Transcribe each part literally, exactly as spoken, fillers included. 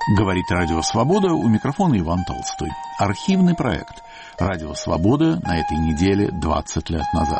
Говорит Радио Свобода, у микрофона Иван Толстой. Архивный проект Радио Свобода на этой неделе двадцать лет назад.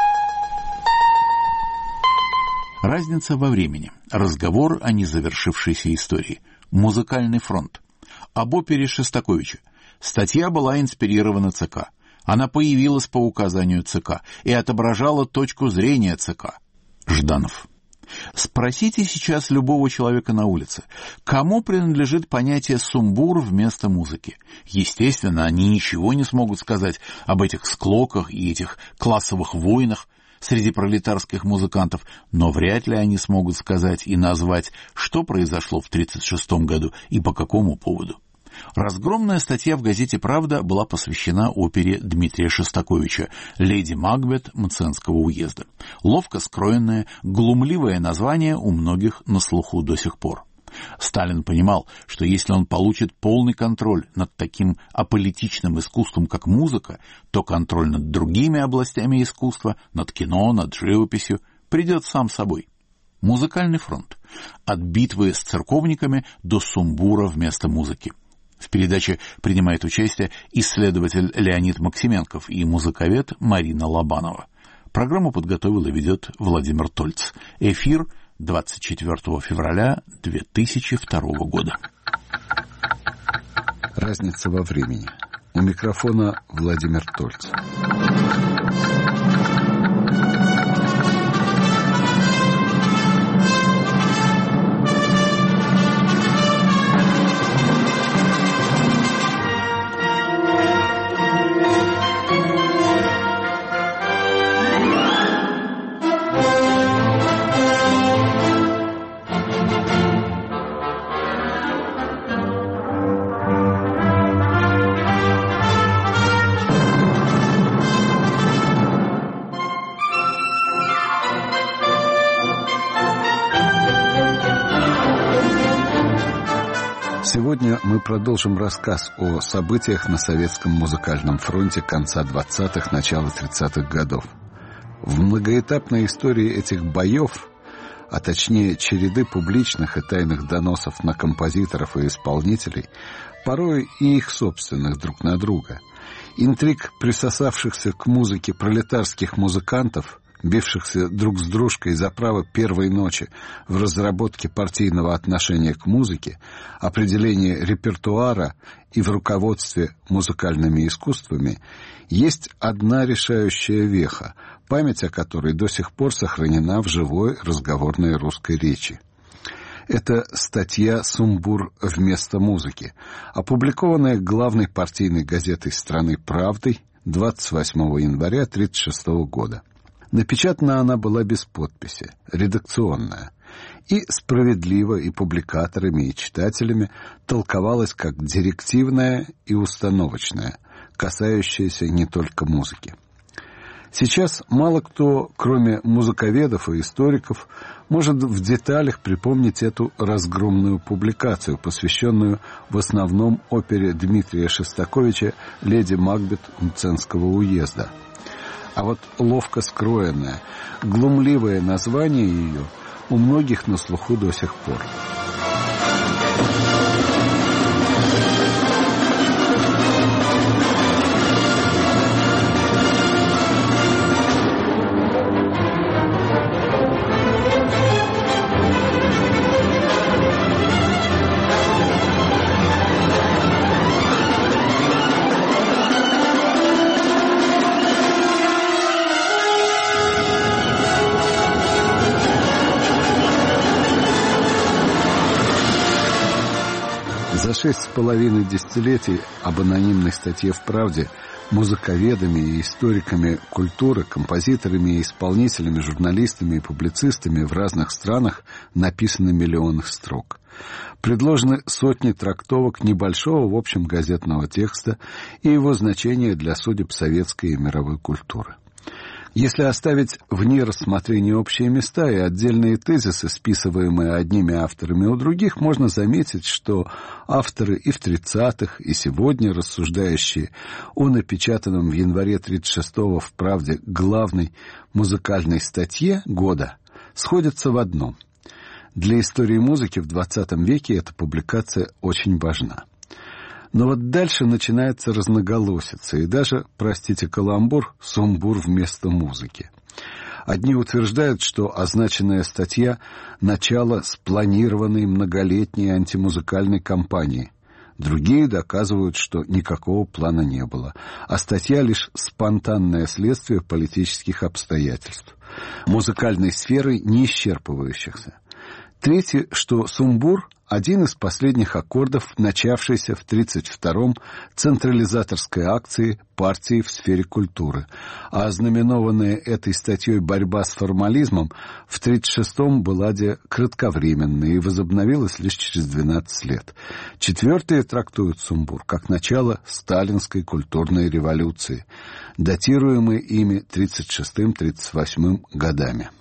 Разница во времени. Разговор о незавершившейся истории. Музыкальный фронт. Об опере Шостаковича. Статья была инспирирована ЦК. Она появилась по указанию ЦК и отображала точку зрения ЦК. Жданов. Спросите сейчас любого человека на улице, кому принадлежит понятие «сумбур» вместо музыки. Естественно, они ничего не смогут сказать об этих склоках и этих классовых войнах среди пролетарских музыкантов, но вряд ли они смогут сказать и назвать, что произошло в тридцать шестом году и по какому поводу. Разгромная статья в газете «Правда» была посвящена опере Дмитрия Шостаковича «Леди Макбет» Мценского уезда. Ловко скроенное, глумливое название у многих на слуху до сих пор. Сталин понимал, что если он получит полный контроль над таким аполитичным искусством, как музыка, то контроль над другими областями искусства, над кино, над живописью, придет сам собой. Музыкальный фронт. От битвы с церковниками до сумбура вместо музыки. В передаче принимает участие исследователь Леонид Максименков и музыковед Марина Лобанова. Программу подготовил и ведет Владимир Тольц. Эфир двадцать четвёртого февраля две тысячи второго года. Разница во времени. У микрофона Владимир Тольц. Сегодня мы продолжим рассказ о событиях на советском музыкальном фронте конца двадцатых, начала тридцатых годов. В многоэтапной истории этих боев, а точнее череды публичных и тайных доносов на композиторов и исполнителей, порой и их собственных друг на друга, интриг присосавшихся к музыке пролетарских музыкантов, бившихся друг с дружкой за право первой ночи в разработке партийного отношения к музыке, определении репертуара и в руководстве музыкальными искусствами, есть одна решающая веха, память о которой до сих пор сохранена в живой разговорной русской речи. Это статья «Сумбур вместо музыки», опубликованная главной партийной газетой страны «Правдой» двадцать восьмого января тысяча девятьсот тридцать шестого года. Напечатана она была без подписи, редакционная, и справедливо и публикаторами, и читателями толковалась как директивная и установочная, касающаяся не только музыки. Сейчас мало кто, кроме музыковедов и историков, может в деталях припомнить эту разгромную публикацию, посвященную в основном опере Дмитрия Шостаковича «Леди Макбет» Мценского уезда. А вот ловко скроенное, глумливое название ее у многих на слуху до сих пор. За шесть с половиной десятилетий об анонимной статье в «Правде» музыковедами и историками культуры, композиторами и исполнителями, журналистами и публицистами в разных странах написаны миллионы строк. Предложены сотни трактовок небольшого в общем газетного текста и его значения для судеб советской и мировой культуры. Если оставить вне рассмотрения общие места и отдельные тезисы, списываемые одними авторами у других, можно заметить, что авторы и в тридцатых, и сегодня рассуждающие о напечатанном в январе тридцать шестого в «Правде» главной музыкальной статье года сходятся в одном. Для истории музыки в двадцатом веке эта публикация очень важна. Но вот дальше начинается разноголосица, и даже, простите каламбур, сумбур вместо музыки. Одни утверждают, что означенная статья – начало спланированной многолетней антимузыкальной кампании. Другие доказывают, что никакого плана не было, а статья – лишь спонтанное следствие политических обстоятельств, музыкальной сферы не исчерпывающихся. Третье, что сумбур – один из последних аккордов, начавшейся в тридцать втором централизаторской акции партии в сфере культуры, а ознаменованная этой статьей борьба с формализмом в тридцать шестом была де кратковременной и возобновилась лишь через двенадцать лет. Четвертые трактуют сумбур как начало сталинской культурной революции, датируемой ими тридцать шестым — тридцать восьмым годами.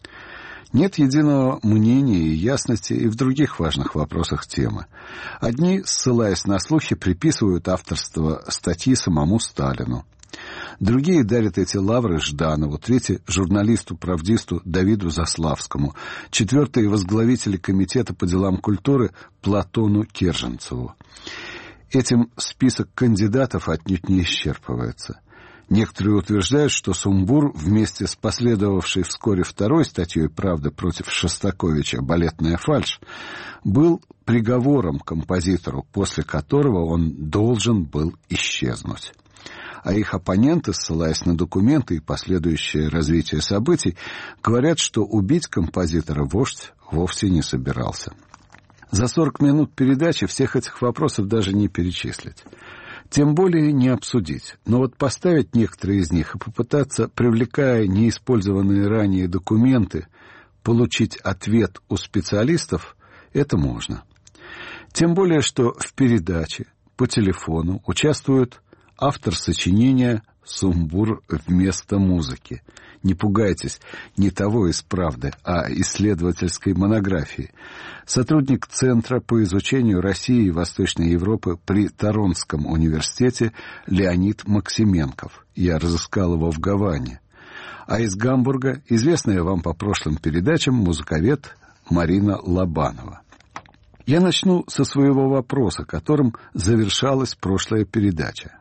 Нет единого мнения и ясности и в других важных вопросах темы. Одни, ссылаясь на слухи, приписывают авторство статьи самому Сталину. Другие дарят эти лавры Жданову, третьи — журналисту-правдисту Давиду Заславскому, четвертые — возглавители Комитета по делам культуры Платону Керженцеву. Этим список кандидатов отнюдь не исчерпывается. Некоторые утверждают, что сумбур вместе с последовавшей вскоре второй статьей «Правда» против Шостаковича «Балетная фальшь» был приговором композитору, после которого он должен был исчезнуть. А их оппоненты, ссылаясь на документы и последующее развитие событий, говорят, что убить композитора вождь вовсе не собирался. За сорок минут передачи всех этих вопросов даже не перечислить. Тем более не обсудить. Но вот поставить некоторые из них и попытаться, привлекая неиспользованные ранее документы, получить ответ у специалистов, это можно. Тем более, что в передаче по телефону участвует автор сочинения «Сумбур вместо музыки». Не пугайтесь, не того из «Правды», а исследовательской монографии. Сотрудник Центра по изучению России и Восточной Европы при Торонтском университете Леонид Максименков. Я разыскал его в Гаване. А из Гамбурга известная вам по прошлым передачам музыковед Марина Лобанова. Я начну со своего вопроса, которым завершалась прошлая передача.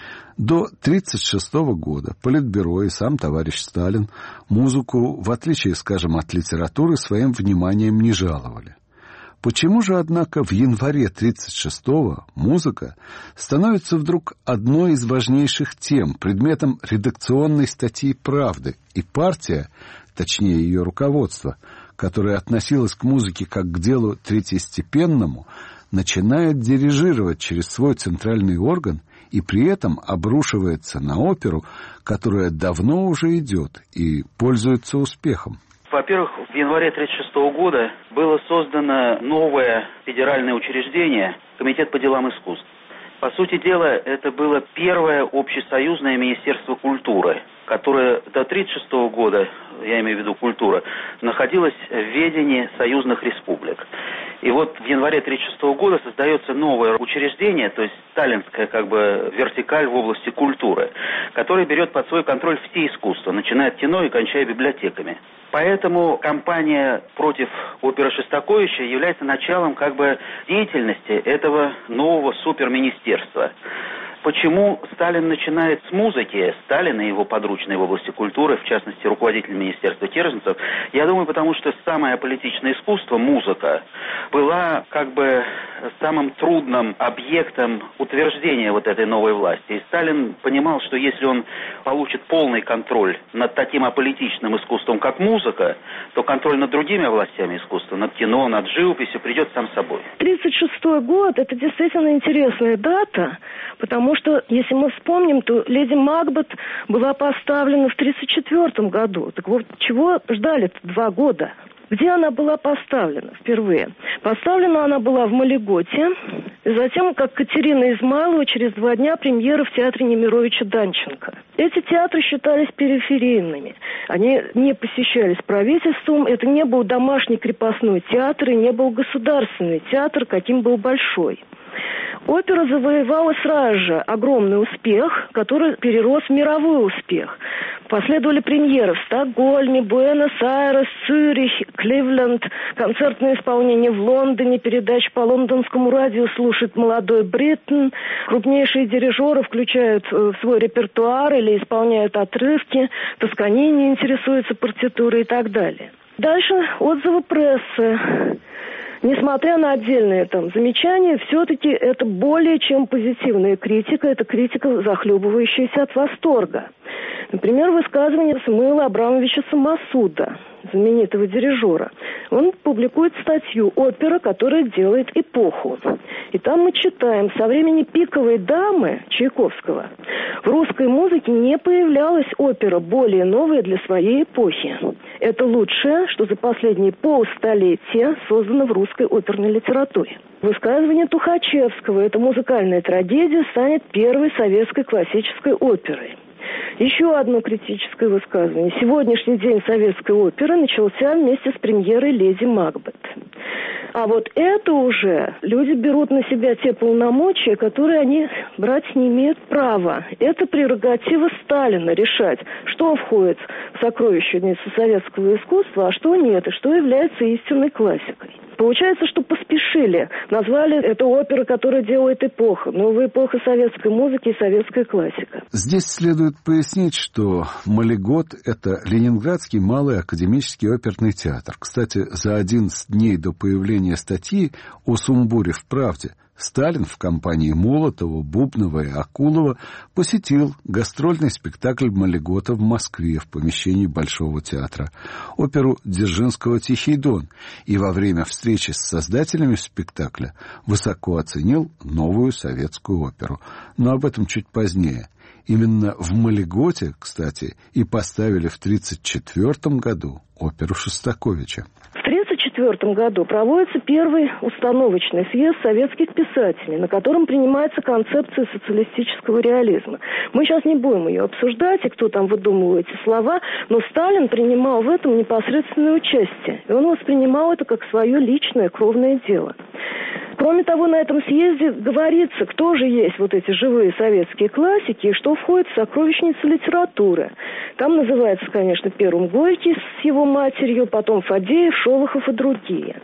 До тридцать шестого года Политбюро и сам товарищ Сталин музыку, в отличие, скажем, от литературы, своим вниманием не жаловали. Почему же, однако, в январе тридцать шестого музыка становится вдруг одной из важнейших тем, предметом редакционной статьи «Правды», и партия, точнее ее руководство, которое относилось к музыке как к делу третьестепенному, начинает дирижировать через свой центральный орган и при этом обрушивается на оперу, которая давно уже идет и пользуется успехом? Во-первых, в январе тридцать шестого года было создано новое федеральное учреждение Комитет по делам искусств. По сути дела, это было первое общесоюзное министерство культуры, которое до тридцать шестого года, я имею в виду культура, находилось в ведении союзных республик. И вот в январе тридцать шестого года создается новое учреждение, то есть сталинская как бы вертикаль в области культуры, которая берет под свой контроль все искусства, начиная от кино и кончая библиотеками. Поэтому кампания против оперы Шостаковича является началом как бы деятельности этого нового суперминистерства. Почему Сталин начинает с музыки, Сталин и его подручные в области культуры, в частности, руководитель министерства Керженцев, я думаю, потому что самое политичное искусство, музыка, была как бы самым трудным объектом утверждения вот этой новой власти. И Сталин понимал, что если он получит полный контроль над таким аполитичным искусством, как музыка, то контроль над другими областями искусства, над кино, над живописью придет сам собой. тридцать шестой год – это действительно интересная дата, потому что, если мы вспомним, то «Леди Макбет» была поставлена в тридцать четвёртом году. Так вот, чего ждали-то два года? Где она была поставлена впервые? Поставлена она была в Малиготе, и затем, как Катерина Измайлова, через два дня премьера в театре Немировича Данченко. Эти театры считались периферийными. Они не посещались правительством, это не был домашний крепостной театр и не был государственный театр, каким был Большой. Опера завоевала сразу же огромный успех, который перерос в мировой успех. Последовали премьеры в Стокгольме, Буэнос-Айрес, Цюрих, Кливленд, концертное исполнение в Лондоне, передачи по лондонскому радио слушает молодой Бриттон. Крупнейшие дирижеры включают в свой репертуар или исполняют отрывки, Тосканини интересуется партитурой и так далее. Дальше отзывы прессы. Несмотря на отдельные там замечания, все-таки это более чем позитивная критика, это критика, захлебывающаяся от восторга. Например, высказывание Самуила Абрамовича Самосуда, знаменитого дирижера. Он публикует статью «Опера, которая делает эпоху». И там мы читаем: со времени «Пиковой дамы» Чайковского в русской музыке не появлялась опера более новая для своей эпохи. Это лучшее, что за последние полстолетия создано в русской оперной литературе. Высказывание Тухачевского «Эта музыкальная трагедия станет первой советской классической оперой». Еще одно критическое высказывание. Сегодняшний день советской оперы начался вместе с премьерой «Леди Макбет». А вот это уже люди берут на себя те полномочия, которые они брать не имеют права. Это прерогатива Сталина решать, что входит в сокровищницу советского искусства, а что нет, и что является истинной классикой. Получается, что поспешили. Назвали это опера, которая делает эпоху. Новая эпоха советской музыки и советская классика. Здесь следует пояснить, что «Малигот» — это Ленинградский малый академический оперный театр. Кстати, за одиннадцать дней до появления статьи о сумбуре в «Правде» Сталин в компании Молотова, Бубнова и Акулова посетил гастрольный спектакль Малигота в Москве в помещении Большого театра, оперу Дзержинского «Тихий Дон», и во время встречи с создателями спектакля высоко оценил новую советскую оперу. Но об этом чуть позднее. Именно в Малиготе, кстати, и поставили в тридцать четвёртом году оперу Шостаковича. В тридцать четвёртом году проводится первый установочный съезд советских писателей, на котором принимается концепция социалистического реализма. Мы сейчас не будем ее обсуждать, и кто там выдумывал эти слова, но Сталин принимал в этом непосредственное участие, и он воспринимал это как свое личное кровное дело. Кроме того, на этом съезде говорится, кто же есть вот эти живые советские классики и что входит в сокровищницу литературы. Там называется, конечно, первым Горький с его матерью, потом Фадеев, Шолохов и другие.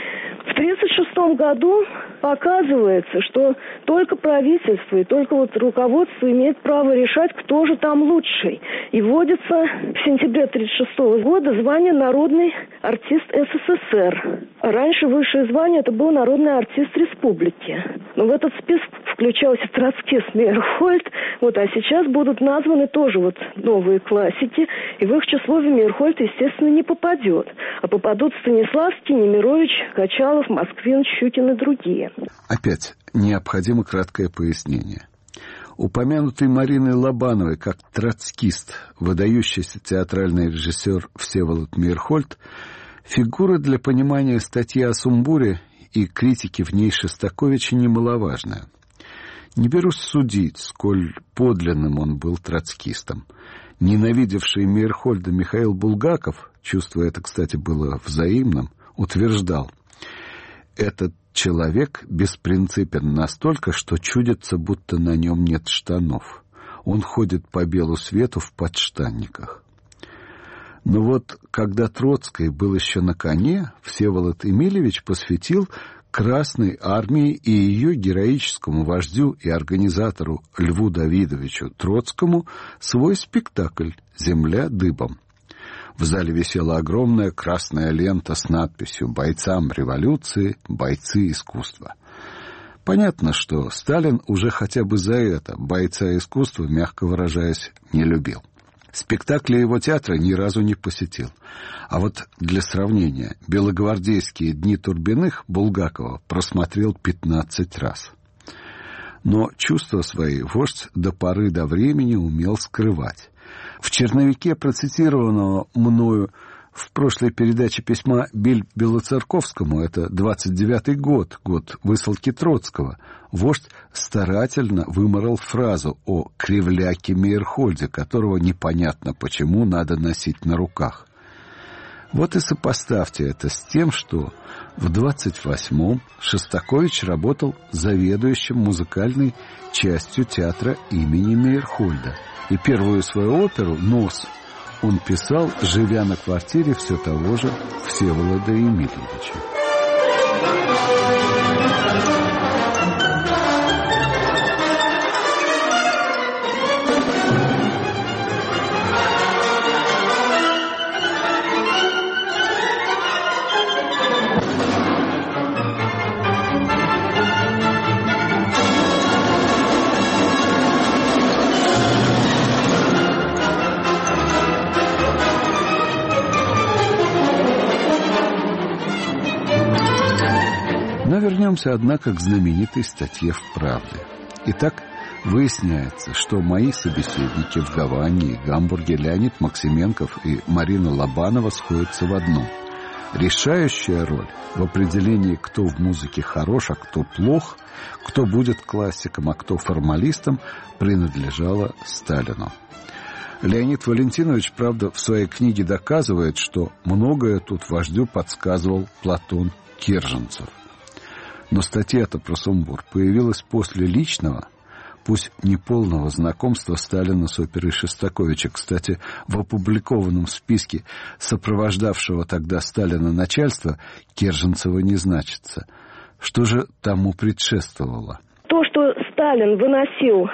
В тридцать шестом году показывается, что только правительство и только вот руководство имеет право решать, кто же там лучший. И вводится в сентябре тридцать шестого года звание «Народный артист СССР». Раньше высшее звание это был «Народный артист Республики». Но в этот список включался троцкист Мейерхольд, вот, а сейчас будут названы тоже вот новые классики, и в их число Мейерхольд, естественно, не попадет. А попадут Станиславский, Немирович, Качалов, Москвин, Щукин и другие. Опять необходимо краткое пояснение. Упомянутый Мариной Лобановой как троцкист, выдающийся театральный режиссер Всеволод Мейерхольд, фигура для понимания статьи о сумбуре и критики в ней Шостаковича немаловажная. Не берусь судить, сколь подлинным он был троцкистом. Ненавидевший Мейерхольда Михаил Булгаков, чувство это, кстати, было взаимным, утверждал: этот человек беспринципен настолько, что чудится, будто на нем нет штанов. Он ходит по белу свету в подштанниках. Но вот когда Троцкий был еще на коне, Всеволод Эмильевич посвятил Красной армии и ее героическому вождю и организатору Льву Давидовичу Троцкому свой спектакль «Земля дыбом». В зале висела огромная красная лента с надписью «Бойцам революции, бойцы искусства». Понятно, что Сталин уже хотя бы за это бойца искусства, мягко выражаясь, не любил. Спектакли его театра ни разу не посетил. А вот для сравнения, белогвардейские дни Турбиных Булгакова просмотрел пятнадцать раз. Но чувства свои вождь до поры до времени умел скрывать. В черновике процитированного мною в прошлой передаче письма Белоцерковскому, это двадцать девятый год, год высылки Троцкого, вождь старательно выморал фразу о кривляке Мейерхольде, которого непонятно почему надо носить на руках. Вот и сопоставьте это с тем, что в двадцать восьмом Шостакович работал заведующим музыкальной частью театра имени Мейерхольда. И первую свою оперу «Нос» он писал, живя на квартире все того же Всеволода Емельевича. Но вернемся, однако, к знаменитой статье в «Правде». Итак, выясняется, что мои собеседники в Гаване и Гамбурге Леонид Максименков и Марина Лобанова сходятся в одном. Решающая роль в определении, кто в музыке хорош, а кто плох, кто будет классиком, а кто формалистом, принадлежала Сталину. Леонид Валентинович, правда, в своей книге доказывает, что многое тут вождю подсказывал Платон Керженцев. Но статья-то про сумбур появилась после личного, пусть неполного знакомства Сталина с оперой Шостаковича. Кстати, в опубликованном списке сопровождавшего тогда Сталина начальства Керженцева не значится. Что же тому предшествовало? То, что Сталин выносил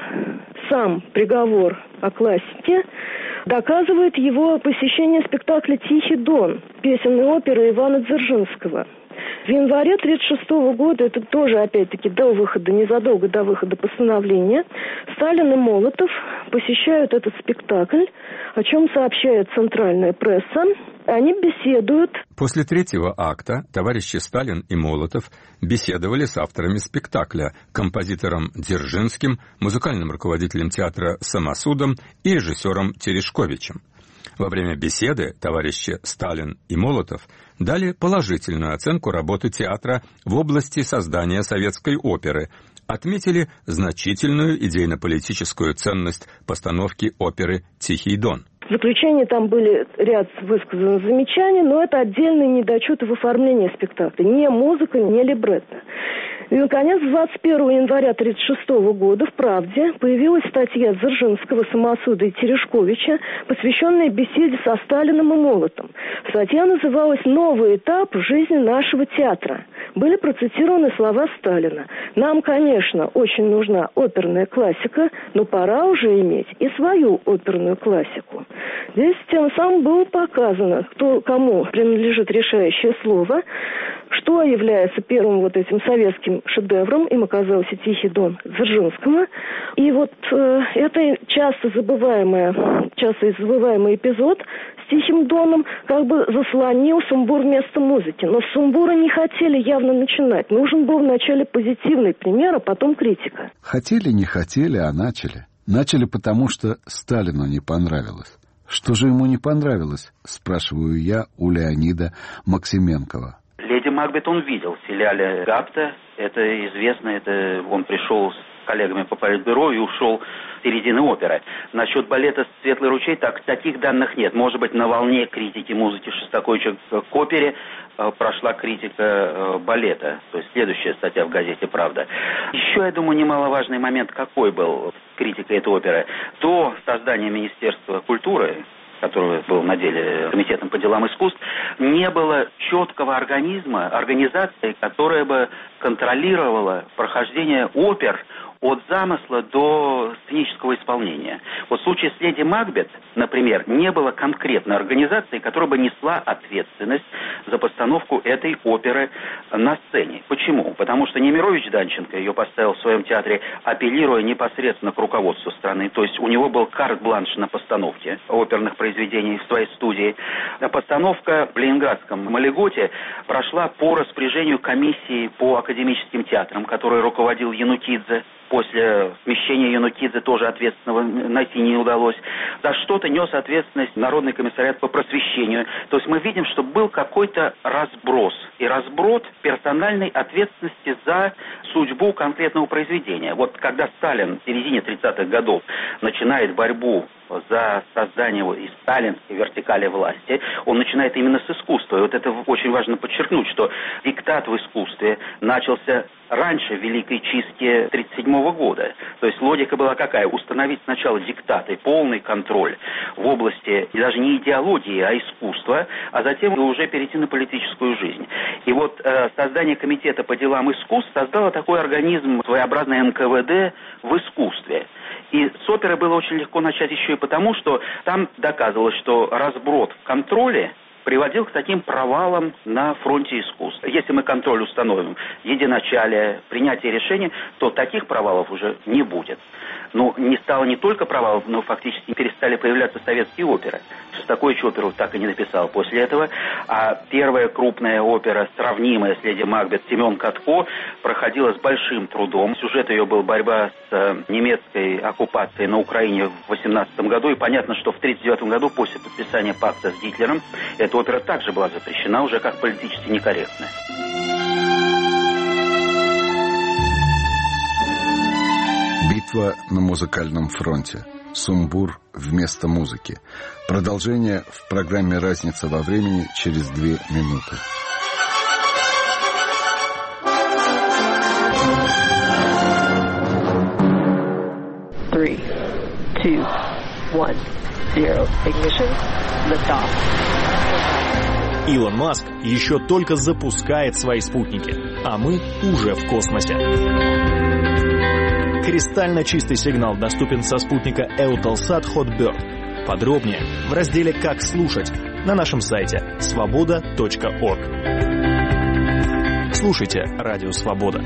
сам приговор о классике, доказывает его посещение спектакля «Тихий дон» песенной оперы Ивана Дзержинского. В январе тысяча девятьсот тридцать шестого года, это тоже, опять-таки, до выхода, незадолго до выхода постановления, Сталин и Молотов посещают этот спектакль, о чем сообщает центральная пресса. Они беседуют. После третьего акта товарищи Сталин и Молотов беседовали с авторами спектакля, композитором Дзержинским, музыкальным руководителем театра Самосудом и режиссером Терешковичем. Во время беседы товарищи Сталин и Молотов дали положительную оценку работы театра в области создания советской оперы, отметили значительную идейно-политическую ценность постановки оперы «Тихий дон». В заключении там были ряд высказанных замечаний, но это отдельные недочеты в оформлении спектакля. Не музыка, не либретто. И, наконец, двадцать первого января тысяча девятьсот тридцать шестого года в «Правде» появилась статья Дзержинского, Самосуда и Терешковича, посвященная беседе со Сталиным и Молотом. Статья называлась «Новый этап в жизни нашего театра». Были процитированы слова Сталина. «Нам, конечно, очень нужна оперная классика, но пора уже иметь и свою оперную классику». Здесь тем самым было показано, кто, кому принадлежит решающее слово, что является первым вот этим советским шедевром, им оказался «Тихий дон» Дзержинского. И вот э, это часто забываемое, часто забываемый эпизод с «Тихим доном» как бы заслонил сумбур вместо музыки. Но с сумбура не хотели явно начинать. Нужен был вначале позитивный пример, а потом критика. Хотели, не хотели, а начали. Начали потому, что Сталину не понравилось. Что же ему не понравилось, спрашиваю я у Леонида Максименкова. «Леди Макбет» он видел в филиале ГАПТа. Это известно, это он пришел с коллегами по политбюро и ушел с середины оперы. Насчет балета «Светлый ручей» так, таких данных нет. Может быть, на волне критики музыки Шостаковича к опере э, прошла критика э, балета. То есть следующая статья в газете «Правда». Еще, я думаю, немаловажный момент, какой был критика этой оперы. До создания Министерства культуры, который был на деле комитетом по делам искусств, не было четкого организма, организации, которая бы контролировала прохождение опер от замысла до сценического исполнения. Вот в случае с «Леди Макбет», например, не было конкретной организации, которая бы несла ответственность за постановку этой оперы на сцене. Почему? Потому что Немирович Данченко ее поставил в своем театре, апеллируя непосредственно к руководству страны. То есть у него был карт-бланш на постановке оперных произведений в своей студии. Постановка в Ленинградском Малиготе прошла по распоряжению комиссии по академическим театрам, которой руководил Янукидзе. После смещения Янукидзе тоже ответственного найти не удалось. За что-то нес ответственность Народный комиссариат по просвещению. То есть мы видим, что был какой-то разброс. И разброд персональной ответственности за судьбу конкретного произведения. Вот когда Сталин в середине тридцатых годов начинает борьбу государства, за создание и сталинской вертикали власти, он начинает именно с искусства. И вот это очень важно подчеркнуть, что диктат в искусстве начался раньше Великой чистки тридцать седьмого года. То есть логика была какая? Установить сначала диктаты, полный контроль в области даже не идеологии, а искусства, а затем уже перейти на политическую жизнь. И вот э, создание комитета по делам искусств создало такой организм, своеобразный эн ка вэ дэ в искусстве. И с оперы было очень легко начать еще и потому, что там доказывалось, что разброд в контроле приводил к таким провалам на фронте искусств. Если мы контроль установим, единоначалие, принятие решений, то таких провалов уже не будет. Ну, не стало не только провалов, но фактически перестали появляться советские оперы. Шостакович оперу так и не написал после этого. А первая крупная опера, сравнимая с «Леди Макбет», Семен Катко, проходила с большим трудом. Сюжет ее был борьба с немецкой оккупацией на Украине в восемнадцатом году. И понятно, что в тридцать девятом году, после подписания пакта с Гитлером, эта опера также была запрещена уже как политически некорректная. Битва на музыкальном фронте. Сумбур вместо музыки. Продолжение в программе «Разница во времени» через две минуты. Three, two, one, zero. Ignition. Lift off. Илон Маск еще только запускает свои спутники, а мы уже в космосе. Кристально чистый сигнал доступен со спутника Eutelsat Hotbird. Подробнее в разделе «Как слушать» на нашем сайте свобода точка орг. Слушайте Радио Свобода.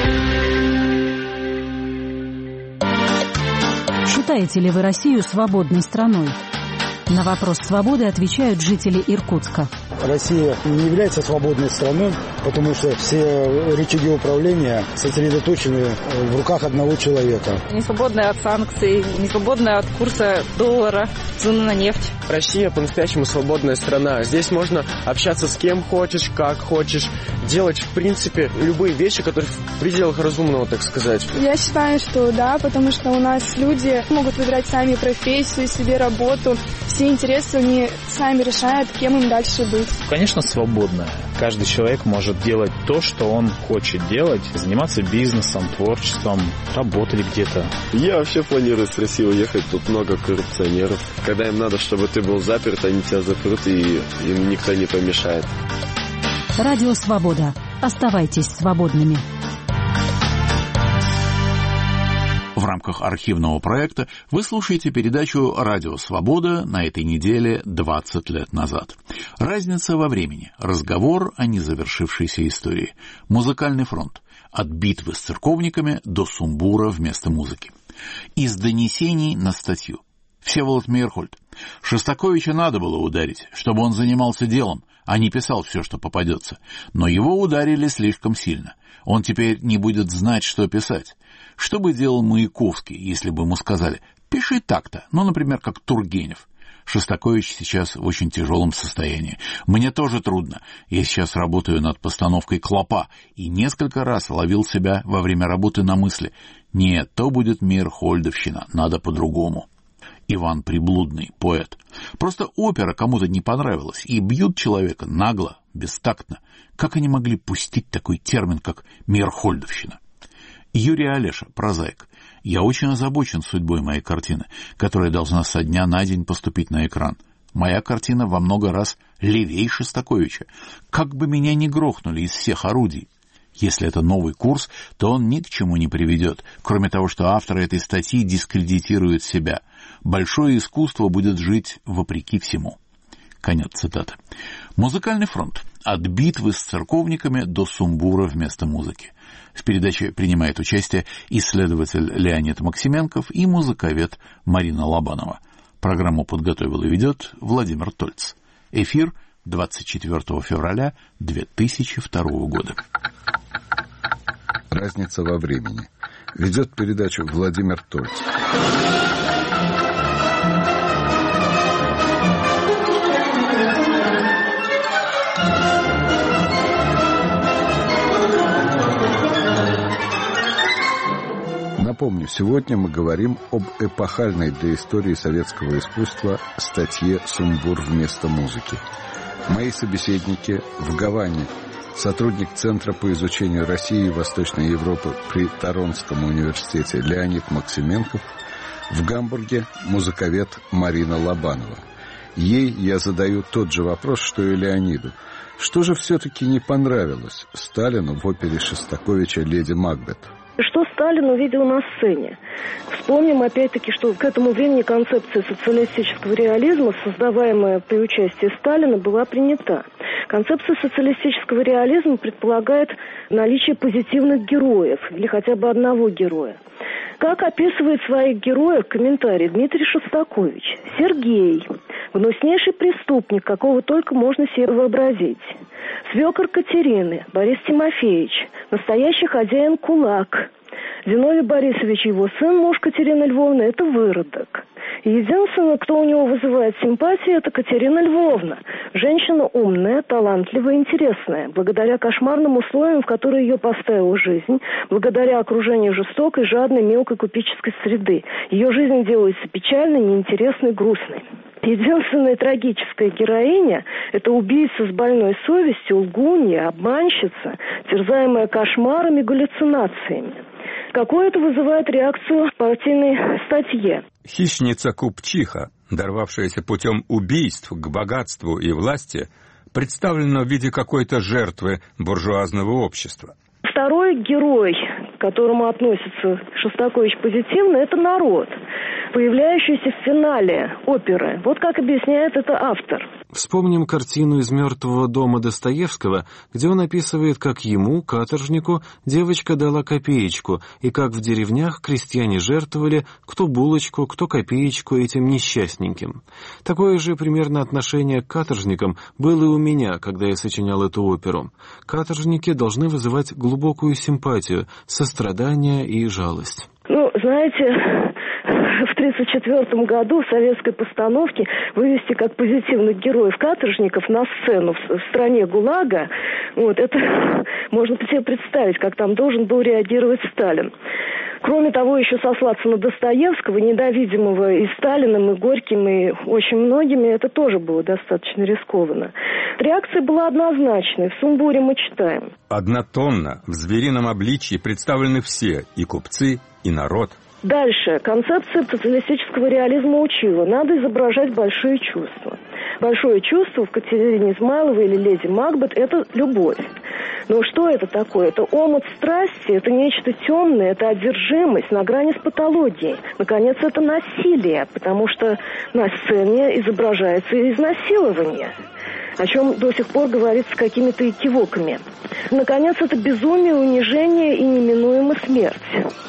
Считаете ли вы Россию свободной страной? На вопрос «Свободы» отвечают жители Иркутска. Россия не является свободной страной, потому что все рычаги управления сосредоточены в руках одного человека. Не свободная от санкций, не свободная от курса доллара, цены на нефть. Россия по-настоящему свободная страна. Здесь можно общаться с кем хочешь, как хочешь, делать, в принципе, любые вещи, которые в пределах разумного, так сказать. Я считаю, что да, потому что у нас люди могут выбирать сами профессию, себе работу. Все интересы они сами решают, кем им дальше быть. Конечно, свободная. Каждый человек может делать то, что он хочет делать, заниматься бизнесом, творчеством, работать где-то. Я вообще планирую с России уехать, тут много коррупционеров. Когда им надо, чтобы ты был заперт, они тебя запрут, и им никто не помешает. Радио Свобода. Оставайтесь свободными. В рамках архивного проекта вы слушаете передачу «Радио Свобода» на этой неделе двадцать лет назад. Разница во времени. Разговор о незавершившейся истории. Музыкальный фронт. От битвы с церковниками до сумбура вместо музыки. Из донесений на статью. Всеволод Мейерхольд. Шостаковича надо было ударить, чтобы он занимался делом, а не писал все, что попадется. Но его ударили слишком сильно. Он теперь не будет знать, что писать. Что бы делал Маяковский, если бы ему сказали «пиши так-то», ну, например, как Тургенев. Шостакович сейчас в очень тяжелом состоянии. Мне тоже трудно. Я сейчас работаю над постановкой «Клопа» и несколько раз ловил себя во время работы на мысли «нет, то будет Мейерхольдовщина, надо по-другому». Иван Приблудный, поэт. Просто опера кому-то не понравилась, и бьют человека нагло, бестактно. Как они могли пустить такой термин, как Мейерхольдовщина? Юрий Олеша, прозаик. Я очень озабочен судьбой моей картины, которая должна со дня на день поступить на экран. Моя картина во много раз левей Шостаковича. Как бы меня ни грохнули из всех орудий. Если это новый курс, то он ни к чему не приведет, кроме того, что автор этой статьи дискредитирует себя. Большое искусство будет жить вопреки всему. Конец цитаты. Музыкальный фронт. От битвы с церковниками до сумбура вместо музыки. В передаче принимает участие исследователь Леонид Максименков и музыковед Марина Лобанова. Программу подготовил и ведет Владимир Тольц. Эфир двадцать четвёртого февраля две тысячи второго года. Разница во времени. Ведет передачу Владимир Тольц. напомню, сегодня мы говорим об эпохальной для истории советского искусства статье «Сумбур вместо музыки». Мои собеседники в Гаване сотрудник Центра по изучению России и Восточной Европы при Торонском университете Леонид Максименков, в Гамбурге музыковед Марина Лобанова. Ей я задаю тот же вопрос, что и Леониду. Что же все-таки не понравилось Сталину в опере Шостаковича «Леди Макбет»? Что Сталин увидел на сцене? Вспомним опять-таки, что к этому времени концепция социалистического реализма, создаваемая при участии Сталина, была принята. Концепция социалистического реализма предполагает наличие позитивных героев или хотя бы одного героя. Как описывает своих героев в комментарии Дмитрий Шостакович? Сергей, гнуснейший преступник, какого только можно себе вообразить. Свекор Катерины, Борис Тимофеевич, настоящий хозяин-кулак. Зиновий Борисович, его сын, муж Катерины Львовны, это выродок. И единственное, кто у него вызывает симпатии, это Катерина Львовна. Женщина умная, талантливая, интересная. Благодаря кошмарным условиям, в которые ее поставила жизнь, благодаря окружению жестокой, жадной, мелкой купеческой среды. Ее жизнь делается печальной, неинтересной, грустной. Единственная трагическая героиня – это убийца с больной совестью, лгунья, обманщица, терзаемая кошмарами, галлюцинациями. Какую это вызывает реакцию в партийной статье? Хищница-купчиха, дорвавшаяся путем убийств к богатству и власти, представлена в виде какой-то жертвы буржуазного общества. Второй герой, к которому относится Шостакович позитивно, это народ, появляющийся в финале оперы. Вот как объясняет это автор. Вспомним картину из «Мертвого дома» Достоевского, где он описывает, как ему, каторжнику, девочка дала копеечку, и как в деревнях крестьяне жертвовали кто булочку, кто копеечку этим несчастненьким. Такое же примерно отношение к каторжникам было и у меня, когда я сочинял эту оперу. Каторжники должны вызывать глубокую симпатию, сострадание и жалость. Ну, знаете, в тридцать четвёртом году в советской постановке вывести как позитивных героев-каторжников на сцену в, в стране ГУЛАГа, вот, это можно себе представить, как там должен был реагировать Сталин. Кроме того, еще сослаться на Достоевского, недовидимого и Сталиным, и Горьким, и очень многими, это тоже было достаточно рискованно. Реакция была однозначной. В «Сумбуре» мы читаем. Однотонно, в зверином обличье представлены все, и купцы, и народ. Дальше. Концепция социалистического реализма учила. Надо изображать большие чувства. Большое чувство в Катерине Измайловой или «Леди Макбет» – это любовь. Но что это такое? Это омут страсти, это нечто темное, это одержимость на грани с патологией. Наконец, это насилие, потому что на сцене изображается изнасилование, о чем до сих пор говорится какими-то экивоками. Наконец, это безумие, унижение и неминуемо смерть.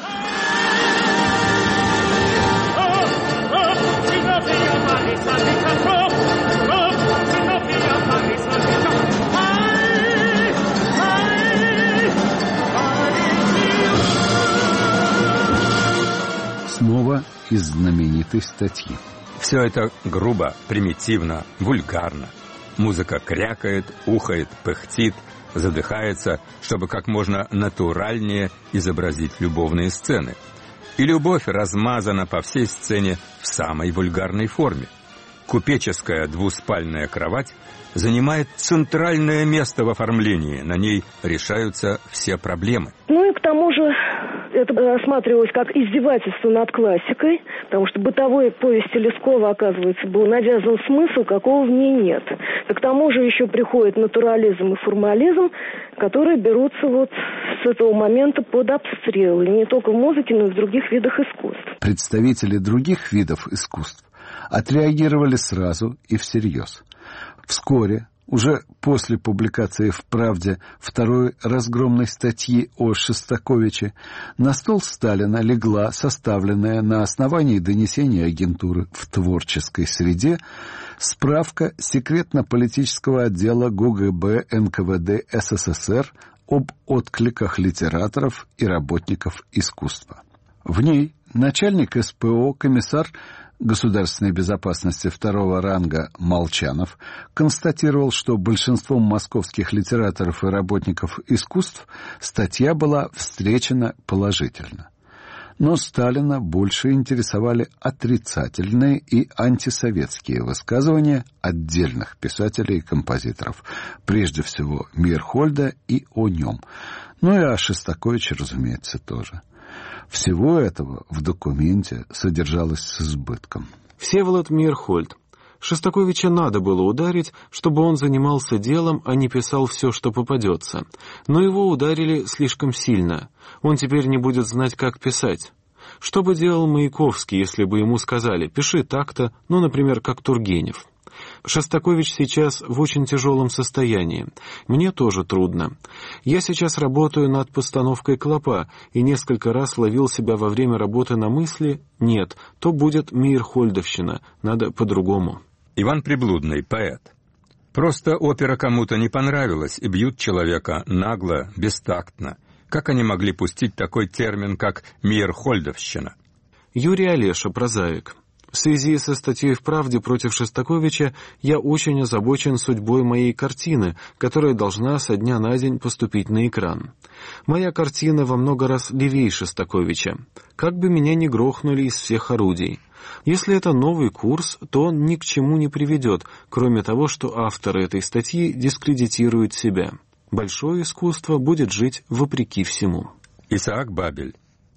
Снова из знаменитой статьи. Все это грубо, примитивно, вульгарно. Музыка крякает, ухает, пыхтит, задыхается, чтобы как можно натуральнее изобразить любовные сцены. И любовь размазана по всей сцене в самой вульгарной форме. Купеческая двуспальная кровать занимает центральное место в оформлении. На ней решаются все проблемы. Ну и к тому же это рассматривалось как издевательство над классикой, потому что бытовой повести Лескова, оказывается, был навязан смысл, какого в ней нет. И к тому же еще приходит натурализм и формализм, которые берутся вот с этого момента под обстрел. И не только в музыке, но и в других видах искусств. Представители других видов искусств отреагировали сразу и всерьез. Вскоре, уже после публикации в «Правде» второй разгромной статьи о Шостаковиче, на стол Сталина легла составленная на основании донесения агентуры в творческой среде справка секретно-политического отдела ГУГБ эн ка вэ дэ эс эс эс эр об откликах литераторов и работников искусства. В ней начальник эс пэ о, комиссар государственной безопасности второго ранга Молчанов констатировал, что большинством московских литераторов и работников искусств статья была встречена положительно. Но Сталина больше интересовали отрицательные и антисоветские высказывания отдельных писателей и композиторов, прежде всего Мейерхольда и о нем. Ну и о Шостаковиче, разумеется, тоже. Всего этого в документе содержалось с избытком. Всеволод Мейерхольд. Шостаковича надо было ударить, чтобы он занимался делом, а не писал все, что попадется. Но его ударили слишком сильно. Он теперь не будет знать, как писать. Что бы делал Маяковский, если бы ему сказали «пиши так-то», ну, например, как Тургенев? Шостакович сейчас в очень тяжелом состоянии. Мне тоже трудно. Я сейчас работаю над постановкой «Клопа» и несколько раз ловил себя во время работы на мысли «нет, то будет Мейерхольдовщина, надо по-другому». Иван Приблудный, поэт. Просто опера кому-то не понравилась и бьют человека нагло, бестактно. Как они могли пустить такой термин, как «Мейерхольдовщина»? Юрий Олеша, прозаик. В связи со статьей в «Правде» против Шостаковича я очень озабочен судьбой моей картины, которая должна со дня на день поступить на экран. Моя картина во много раз левее Шостаковича. Как бы меня ни грохнули из всех орудий. Если это новый курс, то он ни к чему не приведет, кроме того, что авторы этой статьи дискредитируют себя. Большое искусство будет жить вопреки всему. Исаак Бабель.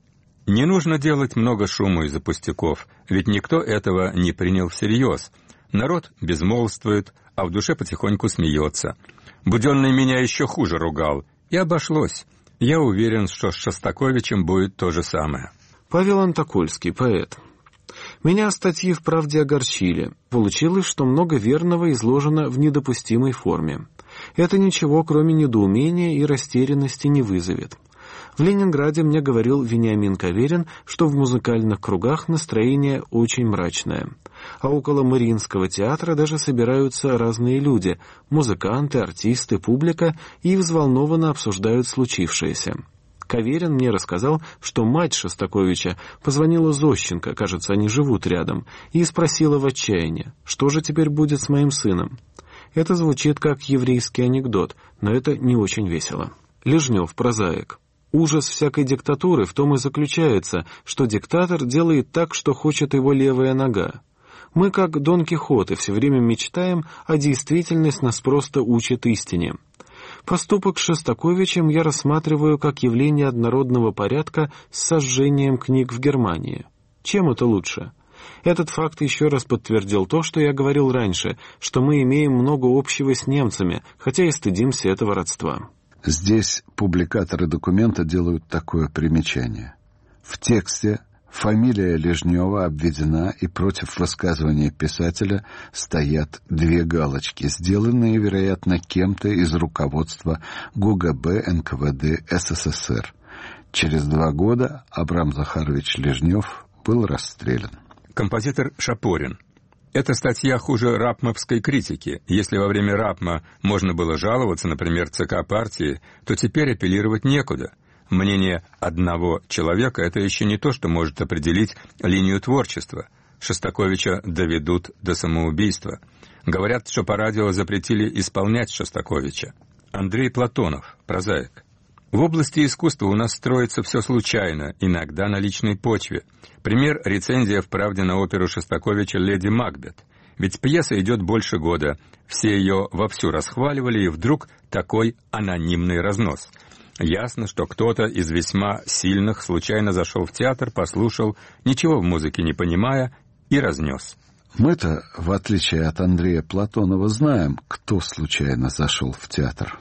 Не нужно делать много шума из-за пустяков, ведь никто этого не принял всерьез. Народ безмолвствует, а в душе потихоньку смеется. Буденный меня еще хуже ругал, и обошлось. Я уверен, что с Шостаковичем будет то же самое. Павел Антокольский, поэт. Меня статьи в «Правде» огорчили. Получилось, что много верного изложено в недопустимой форме. Это ничего, кроме недоумения и растерянности, не вызовет. В Ленинграде мне говорил Вениамин Каверин, что в музыкальных кругах настроение очень мрачное. А около Мариинского театра даже собираются разные люди – музыканты, артисты, публика, и взволнованно обсуждают случившееся. Каверин мне рассказал, что мать Шостаковича позвонила Зощенко, кажется, они живут рядом, и спросила в отчаянии, что же теперь будет с моим сыном. Это звучит как еврейский анекдот, но это не очень весело. Лежнев, прозаик. Ужас всякой диктатуры в том и заключается, что диктатор делает так, что хочет его левая нога. Мы, как Дон Кихоты, все время мечтаем, а действительность нас просто учит истине. Поступок с Шостаковичем я рассматриваю как явление однородного порядка с сожжением книг в Германии. Чем это лучше? Этот факт еще раз подтвердил то, что я говорил раньше, что мы имеем много общего с немцами, хотя и стыдимся этого родства. Здесь публикаторы документа делают такое примечание. В тексте фамилия Лежнева обведена, и против высказывания писателя стоят две галочки, сделанные, вероятно, кем-то из руководства ГУГБ эн ка вэ дэ эс эс эс эр. Через два года Абрам Захарович Лежнев был расстрелян. Композитор Шапорин. Эта статья хуже рапмовской критики. Если во время рапма можно было жаловаться, например, ЦК партии, то теперь апеллировать некуда. Мнение одного человека – это еще не то, что может определить линию творчества. Шостаковича доведут до самоубийства. Говорят, что по радио запретили исполнять Шостаковича. Андрей Платонов, прозаик. В области искусства у нас строится все случайно, иногда на личной почве. Пример – рецензия в «Правде» на оперу Шостаковича «Леди Макбет». Ведь пьеса идет больше года, все ее вовсю расхваливали, и вдруг такой анонимный разнос. Ясно, что кто-то из весьма сильных случайно зашел в театр, послушал, ничего в музыке не понимая, и разнес. Мы-то, в отличие от Андрея Платонова, знаем, кто случайно зашел в театр.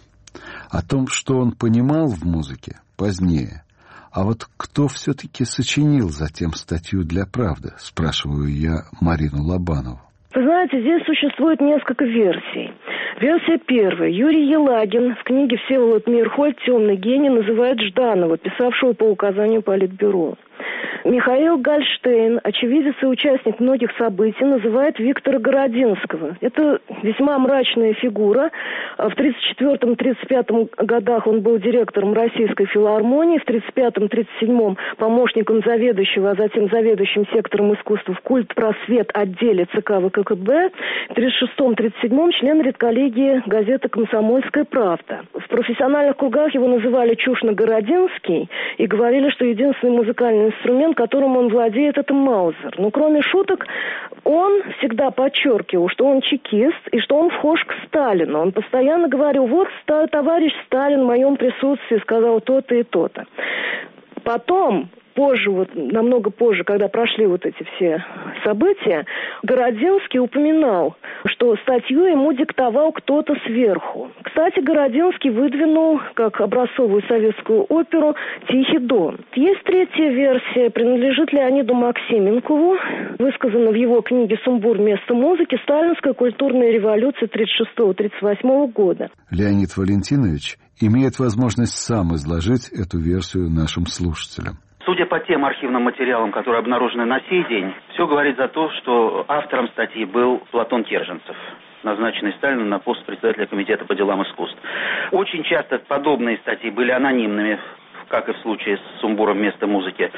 О том, что он понимал в музыке, позднее. А вот кто все-таки сочинил затем статью для «Правды», спрашиваю я Марину Лобанову. Вы знаете, здесь существует несколько версий. Версия первая. Юрий Елагин в книге «Всеволод Мейерхольд. Темный гений» называет Жданова, писавшего по указанию Политбюро. Михаил Гольштейн, очевидец и участник многих событий, называет Виктора Городинского. Это весьма мрачная фигура. В тридцать четвёртом — тридцать пятом годах он был директором Российской филармонии, в тридцать пятом — тридцать седьмом помощником заведующего, а затем заведующим сектором искусств в культпросвет отделе ЦК вэ ка ка бэ, в тридцать шестом — тридцать седьмом член редколлегии газеты «Комсомольская правда». В профессиональных кругах его называли Чушно-Городинский и говорили, что единственный музыкальный инструмент, инструмент, которым он владеет, это маузер. Но кроме шуток, он всегда подчеркивал, что он чекист и что он вхож к Сталину. Он постоянно говорил: вот товарищ Сталин в моем присутствии сказал то-то и то-то. Потом, позже, вот намного позже, когда прошли вот эти все события, Городинский упоминал, что статью ему диктовал кто-то сверху. Кстати, Городинский выдвинул как образцовую советскую оперу «Тихий дон». Есть третья версия, принадлежит Леониду Максименкову, высказана в его книге «Сумбур вместо музыки. Сталинская культурная революция тридцать шестого — тридцать восьмого года». Леонид Валентинович имеет возможность сам изложить эту версию нашим слушателям. Судя по тем архивным материалам, которые обнаружены на сей день, все говорит за то, что автором статьи был Платон Керженцев, назначенный Сталином на пост председателя комитета по делам искусств. Очень часто подобные статьи были анонимными, как и в случае с «Сумбуром вместо музыки».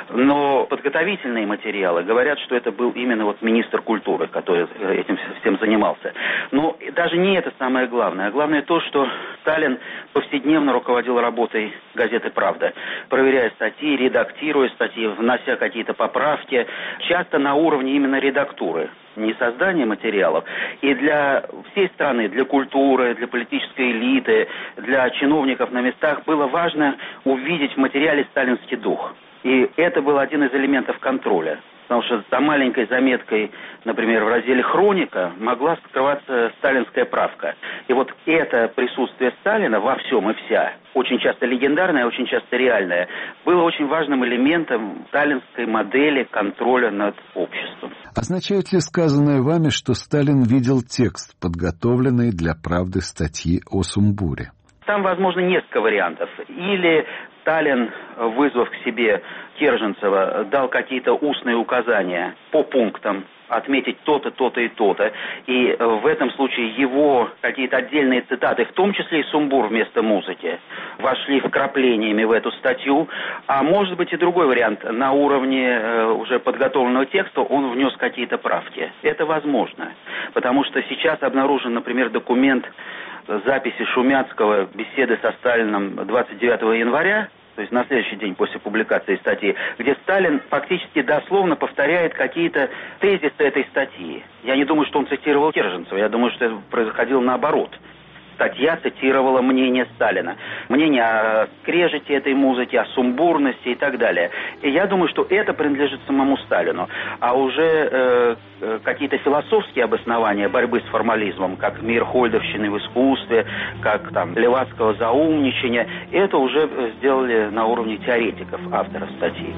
Но подготовительные материалы говорят, что это был именно вот министр культуры, который этим всем занимался. Но даже не это самое главное. А главное то, что Сталин повседневно руководил работой газеты «Правда», проверяя статьи, редактируя статьи, внося какие-то поправки, часто на уровне именно редактуры, не создания материалов. И для всей страны, для культуры, для политической элиты, для чиновников на местах было важно увидеть в материале сталинский дух. И это был один из элементов контроля. Потому что за маленькой заметкой, например, в разделе «Хроника» могла скрываться сталинская правка. И вот это присутствие Сталина во всем и вся, очень часто легендарное, очень часто реальное, было очень важным элементом сталинской модели контроля над обществом. Означает ли сказанное вами, что Сталин видел текст, подготовленный для «Правды» статьи о Сумбуре? Там, возможно, несколько вариантов. Или Сталин, вызвав к себе Керженцева, дал какие-то устные указания по пунктам отметить то-то, то-то и то-то. И в этом случае его какие-то отдельные цитаты, в том числе и «Сумбур вместо музыки», вошли вкраплениями в эту статью. А может быть и другой вариант. На уровне э, уже подготовленного текста он внес какие-то правки. Это возможно. Потому что сейчас обнаружен, например, документ записи Шумяцкого беседы со Сталином двадцать девятого января, то есть на следующий день после публикации статьи, где Сталин фактически дословно повторяет какие-то тезисы этой статьи. Я не думаю, что он цитировал Керженцева, я думаю, что это происходило наоборот. Статья цитировала мнение Сталина. Мнение о скрежете этой музыки, о сумбурности и так далее. И я думаю, что это принадлежит самому Сталину. А уже э, э, какие-то философские обоснования борьбы с формализмом, как мирхольдовщины в искусстве, как там левацкого заумничания, это уже сделали на уровне теоретиков, авторов статьи.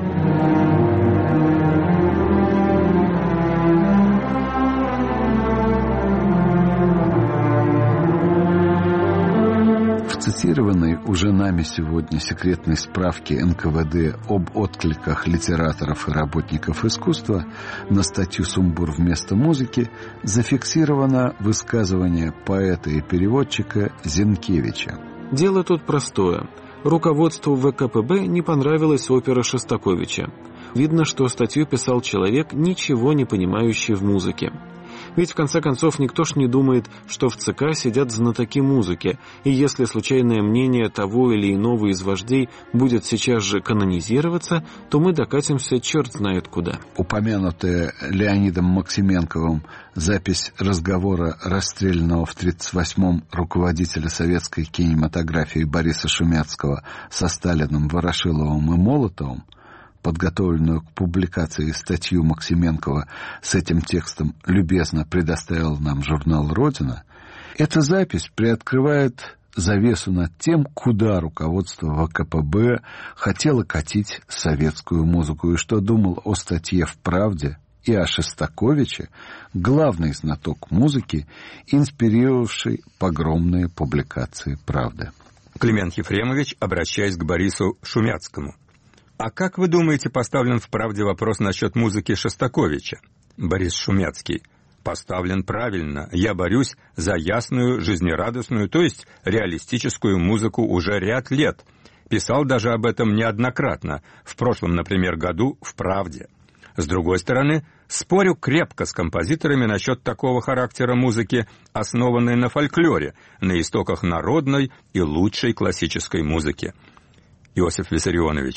В цитированной уже нами сегодня секретной справке эн ка вэ дэ об откликах литераторов и работников искусства на статью «Сумбур вместо музыки» зафиксировано высказывание поэта и переводчика Зенкевича. Дело тут простое. Руководству вэ ка пэ бэ не понравилась опера Шостаковича. Видно, что статью писал человек, ничего не понимающий в музыке. Ведь, в конце концов, никто ж не думает, что в ЦК сидят знатоки музыки, и если случайное мнение того или иного из вождей будет сейчас же канонизироваться, то мы докатимся черт знает куда. Упомянутая Леонидом Максименковым запись разговора расстрелянного в тридцать восьмом руководителя советской кинематографии Бориса Шумяцкого со Сталиным, Ворошиловым и Молотовым, подготовленную к публикации статью Максименкова с этим текстом любезно предоставил нам журнал «Родина», эта запись приоткрывает завесу над тем, куда руководство вэ ка пэ бэ хотело катить советскую музыку и что думал о статье в «Правде» и о Шостаковиче главный знаток музыки, инспирировавший погромные публикации «Правды». Климент Ефремович, обращаясь к Борису Шумяцкому. А как вы думаете, поставлен в «Правде» вопрос насчет музыки Шостаковича? Борис Шумяцкий. Поставлен правильно. Я борюсь за ясную, жизнерадостную, то есть реалистическую музыку уже ряд лет. Писал даже об этом неоднократно. В прошлом, например, году в «Правде». С другой стороны, спорю крепко с композиторами насчет такого характера музыки, основанной на фольклоре, на истоках народной и лучшей классической музыки. Иосиф Виссарионович.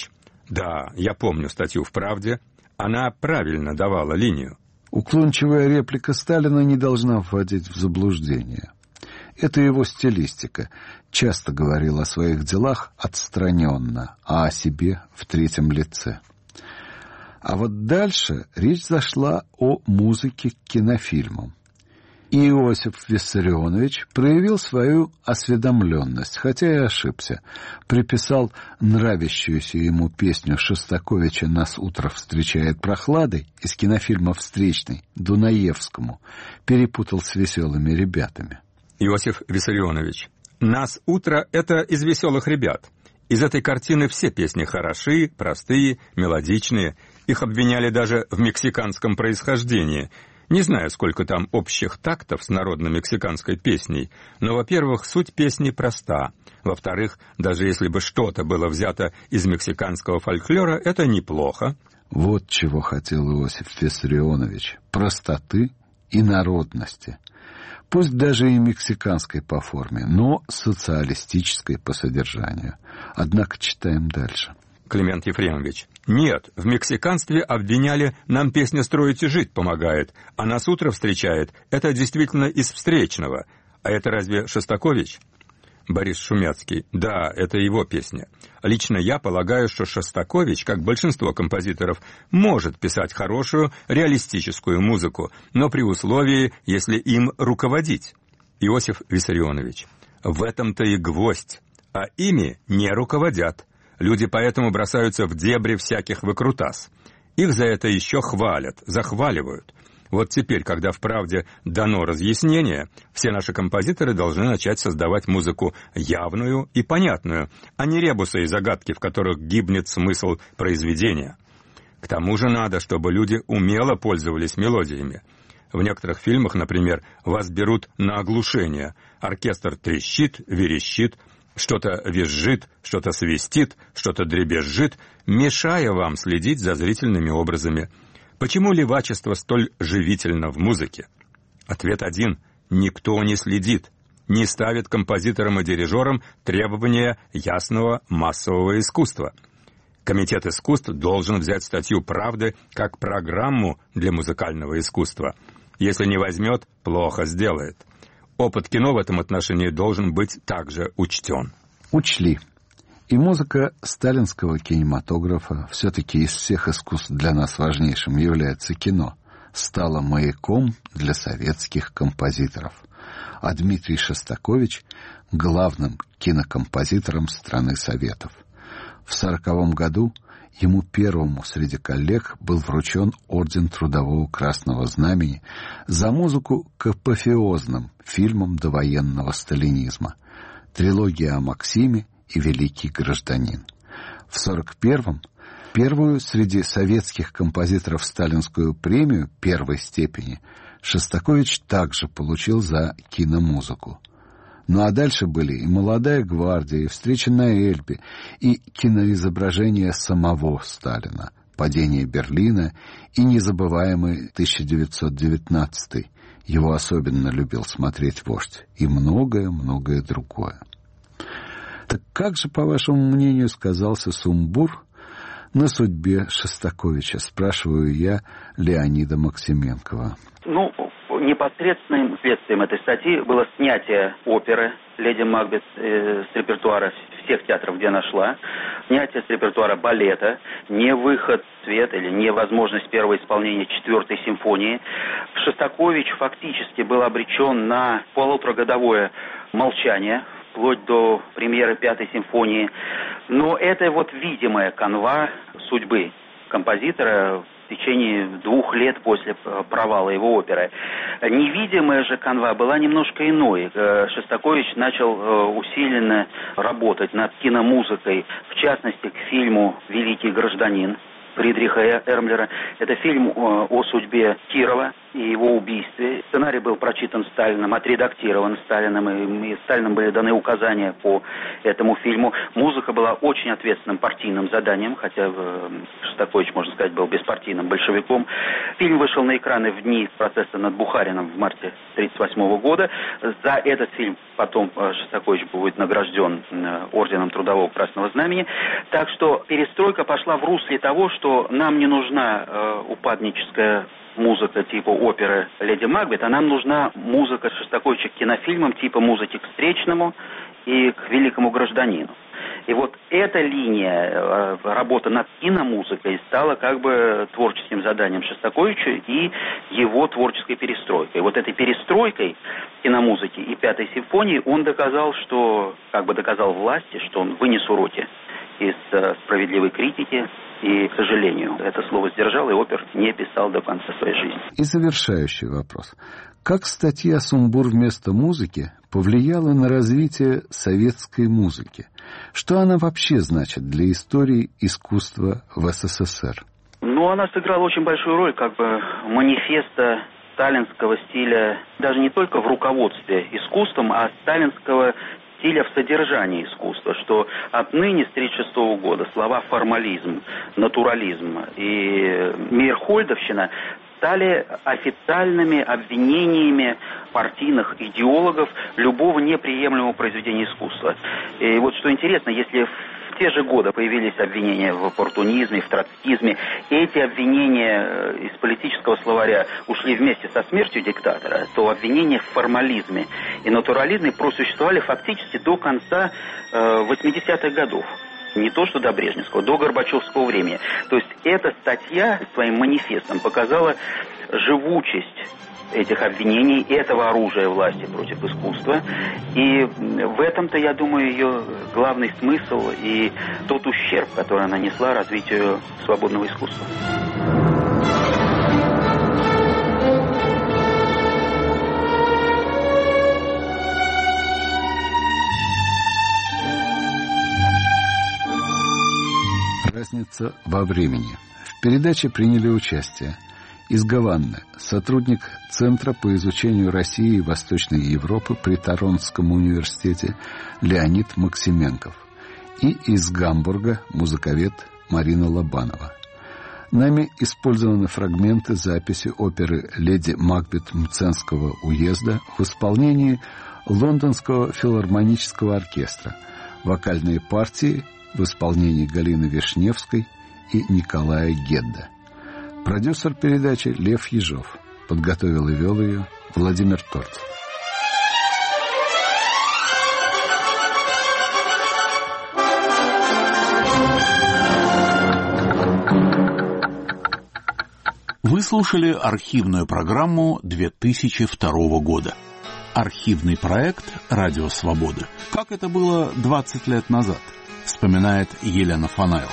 Да, я помню статью в «Правде». Она правильно давала линию. Уклончивая реплика Сталина не должна вводить в заблуждение. Это его стилистика. Часто говорил о своих делах отстраненно, а о себе в третьем лице. А вот дальше речь зашла о музыке к кинофильмам. И Иосиф Виссарионович проявил свою осведомленность, хотя и ошибся. Приписал нравящуюся ему песню Шостаковича «Нас утро встречает прохладой» из кинофильма «Встречный» Дунаевскому, перепутал с «Веселыми ребятами». Иосиф Виссарионович, «Нас утро» — это из «Веселых ребят». Из этой картины все песни хороши, простые, мелодичные. Их обвиняли даже в мексиканском происхождении. Не знаю, сколько там общих тактов с народно-мексиканской песней, но, во-первых, суть песни проста. Во-вторых, даже если бы что-то было взято из мексиканского фольклора, это неплохо. Вот чего хотел Иосиф Виссарионович – простоты и народности. Пусть даже и мексиканской по форме, но социалистической по содержанию. Однако читаем дальше. Климент Ефремович. Нет, в мексиканстве обвиняли «нам песня строить и жить помогает», а «нас утро встречает» — это действительно из «Встречного». А это разве Шостакович? Борис Шумяцкий. Да, это его песня. Лично я полагаю, что Шостакович, как большинство композиторов, может писать хорошую, реалистическую музыку, но при условии, если им руководить. Иосиф Виссарионович. В этом-то и гвоздь, а ими не руководят. Люди поэтому бросаются в дебри всяких выкрутас. Их за это еще хвалят, захваливают. Вот теперь, когда в «Правде» дано разъяснение, все наши композиторы должны начать создавать музыку явную и понятную, а не ребусы и загадки, в которых гибнет смысл произведения. К тому же надо, чтобы люди умело пользовались мелодиями. В некоторых фильмах, например, вас берут на оглушение. Оркестр трещит, верещит, что-то визжит, что-то свистит, что-то дребезжит, мешая вам следить за зрительными образами. Почему левачество столь живительно в музыке? Ответ один. Никто не следит, не ставит композиторам и дирижерам требования ясного массового искусства. Комитет искусств должен взять статью «Правды» как программу для музыкального искусства. Если не возьмет, плохо сделает. Опыт кино в этом отношении должен быть также учтен. Учли. И музыка сталинского кинематографа, все-таки из всех искусств для нас важнейшим является кино, стала маяком для советских композиторов. А Дмитрий Шостакович – главным кинокомпозитором страны Советов. В сороковом году ему первому среди коллег был вручен орден Трудового Красного Знамени за музыку к апофеозным фильмам довоенного сталинизма «Трилогия о Максиме» и «Великий гражданин». В сорок первом первую среди советских композиторов сталинскую премию первой степени Шостакович также получил за киномузыку. Ну а дальше были и «Молодая гвардия», и «Встреча на Эльбе», и киноизображение самого Сталина, «Падение Берлина» и незабываемый тысяча девятьсот девятнадцатый. Его особенно любил смотреть вождь. И многое-многое другое. Так как же, по вашему мнению, сказался сумбур на судьбе Шостаковича, спрашиваю я Леонида Максименкова. Ну, непосредственным следствием этой статьи было снятие оперы «Леди Макбет» э, с репертуара всех театров, где она шла, снятие с репертуара балета, не выход в свет или невозможность первого исполнения четвертой симфонии. Шостакович фактически был обречен на полуторагодовое молчание, вплоть до премьеры пятой симфонии. Но это вот видимая канва судьбы композитора в течение двух лет после провала его оперы. Невидимая же канва была немножко иной. Шостакович начал усиленно работать над киномузыкой, в частности, к фильму «Великий гражданин» Фридриха Эрмлера. Это фильм о судьбе Кирова, и его убийстве. Сценарий был прочитан Сталиным, отредактирован Сталиным, и, и Сталиным были даны указания по этому фильму. Музыка была очень ответственным партийным заданием, хотя э, Шостакович, можно сказать, был беспартийным большевиком. Фильм вышел на экраны в дни процесса над Бухарином в марте тысяча девятьсот тридцать восьмого года. За этот фильм потом э, Шостакович будет награжден э, орденом Трудового Красного Знамени. Так что перестройка пошла в русле того, что нам не нужна э, упадническая музыка типа оперы «Леди Макбет», а нам нужна музыка Шостаковича к кинофильмам типа музыки к «Встречному» и к «Великому гражданину». И вот эта линия работы над киномузыкой стала как бы творческим заданием Шостаковича и его творческой перестройкой. Вот этой перестройкой киномузыки и «Пятой симфонии» он доказал, что, как бы доказал власти, что он вынес уроки из справедливой критики. И, к сожалению, это слово сдержал, и опер не писал до конца своей жизни. И завершающий вопрос. Как статья «Сумбур вместо музыки» повлияла на развитие советской музыки? Что она вообще значит для истории искусства в СССР? Ну, она сыграла очень большую роль, как бы манифеста сталинского стиля, даже не только в руководстве искусством, а сталинского стиля в содержании искусства, что отныне, с тысяча девятьсот тридцать шестого года, слова «формализм», «натурализм» и «мирхольдовщина» стали официальными обвинениями партийных идеологов любого неприемлемого произведения искусства. И вот что интересно, если в те же годы появились обвинения в оппортунизме, в троцкизме, эти обвинения из политического словаря ушли вместе со смертью диктатора, то обвинения в формализме и натурализме просуществовали фактически до конца э, восьмидесятых годов. Не то что до Брежневского, до Горбачевского времени. То есть эта статья своим манифестом показала живучесть этих обвинений, этого оружия власти против искусства. И в этом-то, я думаю, ее главный смысл и тот ущерб, который она несла развитию свободного искусства. Разница во времени. В передаче приняли участие из Гаваны сотрудник Центра по изучению России и Восточной Европы при Торонтском университете Леонид Максименков и из Гамбурга музыковед Марина Лобанова. Нами использованы фрагменты записи оперы «Леди Макбет» Мценского уезда в исполнении Лондонского филармонического оркестра, вокальные партии в исполнении Галины Вишневской и Николая Гедда. Продюсер передачи Лев Ежов. Подготовил и вел ее Владимир Торцев. Вы слушали архивную программу две тысячи второго года. Архивный проект «Радио Свобода». Как это было двадцать лет назад, вспоминает Елена Фанайлова.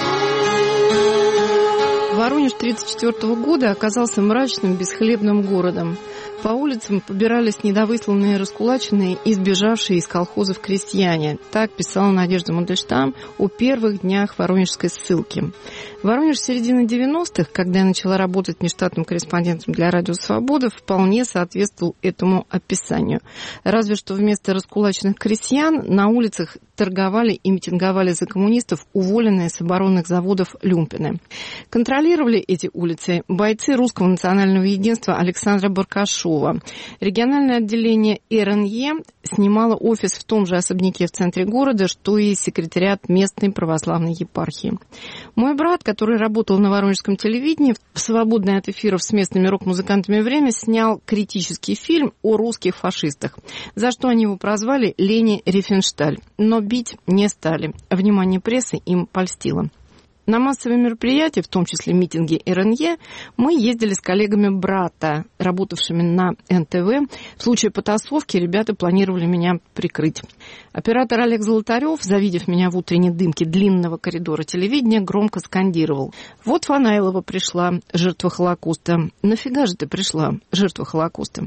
Воронеж тысяча девятьсот тридцать четвёртого года оказался мрачным, бесхлебным городом. По улицам побирались недовысланные, раскулаченные и сбежавшие из колхозов крестьяне. Так писала Надежда Мандельштам о первых днях воронежской ссылки. Воронеж середины девяностых, когда я начала работать внештатным корреспондентом для «Радио Свобода», вполне соответствовал этому описанию. Разве что вместо раскулаченных крестьян на улицах торговали и митинговали за коммунистов уволенные с оборонных заводов люмпины. Контролировали эти улицы бойцы Русского национального единства Александра Баркашова. Региональное отделение эр эн е снимало офис в том же особняке в центре города, что и секретариат местной православной епархии. Мой брат, который работал на воронежском телевидении, в свободное от эфиров с местными рок-музыкантами время снял критический фильм о русских фашистах, за что они его прозвали Лени Рифеншталь. Но бить не стали. Внимание прессы им польстило. На массовые мероприятия, в том числе митинги эр эн е, мы ездили с коллегами брата, работавшими на эн тэ вэ. В случае потасовки ребята планировали меня прикрыть. Оператор Олег Золотарев, завидев меня в утренней дымке длинного коридора телевидения, громко скандировал: «Вот Фанайлова пришла, жертва Холокоста. Нафига же ты пришла, жертва Холокоста?»